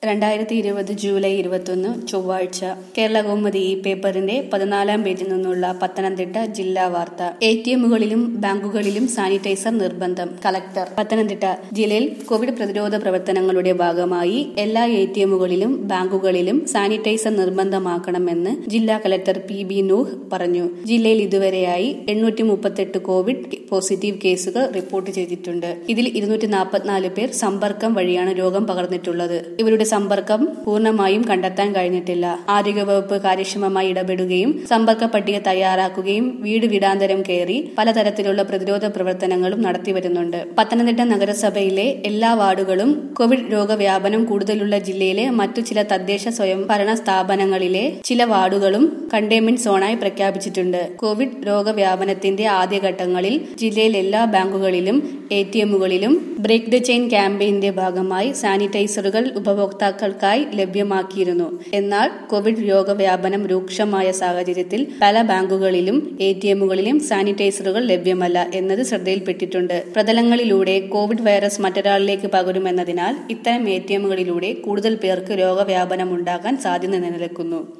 2020 July 21 ചൊവ്വാഴ്ച കേരളകൗമുദി ഈ പേപ്പറിന്റെ 14-ാം പേജിൽ നിന്നുള്ള പത്തനംതിട്ട ജില്ലാ വാർത്ത. എടിഎമ്മുകളിലും ബാങ്കുകളിലും സാനിറ്റൈസർ നിർബന്ധം. കളക്ടർ പത്തനംതിട്ട. ജില്ലയിൽ കോവിഡ് പ്രതിരോധ പ്രവർത്തനങ്ങളുടെ ഭാഗമായി എല്ലാ എടിഎമ്മുകളിലും ബാങ്കുകളിലും സാനിറ്റൈസർ നിർബന്ധമാക്കണമെന്ന് ജില്ലാ കളക്ടർ പി.ബി. നൂഹ് പറഞ്ഞു. ജില്ലയിൽ ഇതുവരെയായി 838 കോവിഡ് പോസിറ്റീവ് കേസുകൾ റിപ്പോർട്ട് ചെയ്തിട്ടുണ്ട്. ഇതിൽ 244 പേർ സമ്പർക്കം വഴിയാണ് രോഗം പകർന്നിട്ടുള്ളത്. ഇവരുടെ സമ്പർക്കം പൂർണ്ണമായും കണ്ടെത്താൻ കഴിഞ്ഞിട്ടില്ല. ആരോഗ്യവകുപ്പ് കാര്യക്ഷമമായി ഇടപെടുകയും സമ്പർക്ക പട്ടിക തയ്യാറാക്കുകയും വീട് വീടാന്തരം കയറി പലതരത്തിലുള്ള പ്രതിരോധ പ്രവർത്തനങ്ങളും നടത്തിവരുന്നുണ്ട്. പത്തനംതിട്ട നഗരസഭയിലെ എല്ലാ വാർഡുകളും കോവിഡ് രോഗവ്യാപനം കൂടുതലുള്ള ജില്ലയിലെ മറ്റു ചില തദ്ദേശ സ്വയംഭരണ സ്ഥാപനങ്ങളിലെ ചില വാർഡുകളും കണ്ടെയ്ൻമെന്റ് സോണായി പ്രഖ്യാപിച്ചിട്ടുണ്ട്. കോവിഡ് രോഗവ്യാപനത്തിന്റെ ആദ്യഘട്ടങ്ങളിൽ ജില്ലയിൽ എല്ലാ ബാങ്കുകളിലും എടിഎമ്മുകളിലും ബ്രേക്ക് ദ ചെയിൻ ക്യാമ്പയിന്റെ ഭാഗമായി സാനിറ്റൈസറുകൾ ഉപഭോക്താക്കൾക്കായി ലഭ്യമാക്കിയിരുന്നു. എന്നാൽ കോവിഡ് രോഗവ്യാപനം രൂക്ഷമായ സാഹചര്യത്തിൽ പല ബാങ്കുകളിലും എടിഎമ്മുകളിലും സാനിറ്റൈസറുകൾ ലഭ്യമല്ല എന്നത് ശ്രദ്ധയിൽപ്പെട്ടിട്ടുണ്ട്. പ്രതലങ്ങളിലൂടെ കോവിഡ് വൈറസ് മറ്റൊരാളിലേക്ക് പകരുമെന്നതിനാൽ ഇത്തരം എടിഎമ്മുകളിലൂടെ കൂടുതൽ പേർക്ക് രോഗവ്യാപനം ഉണ്ടാകാൻ സാധ്യത നിലനിൽക്കുന്നു.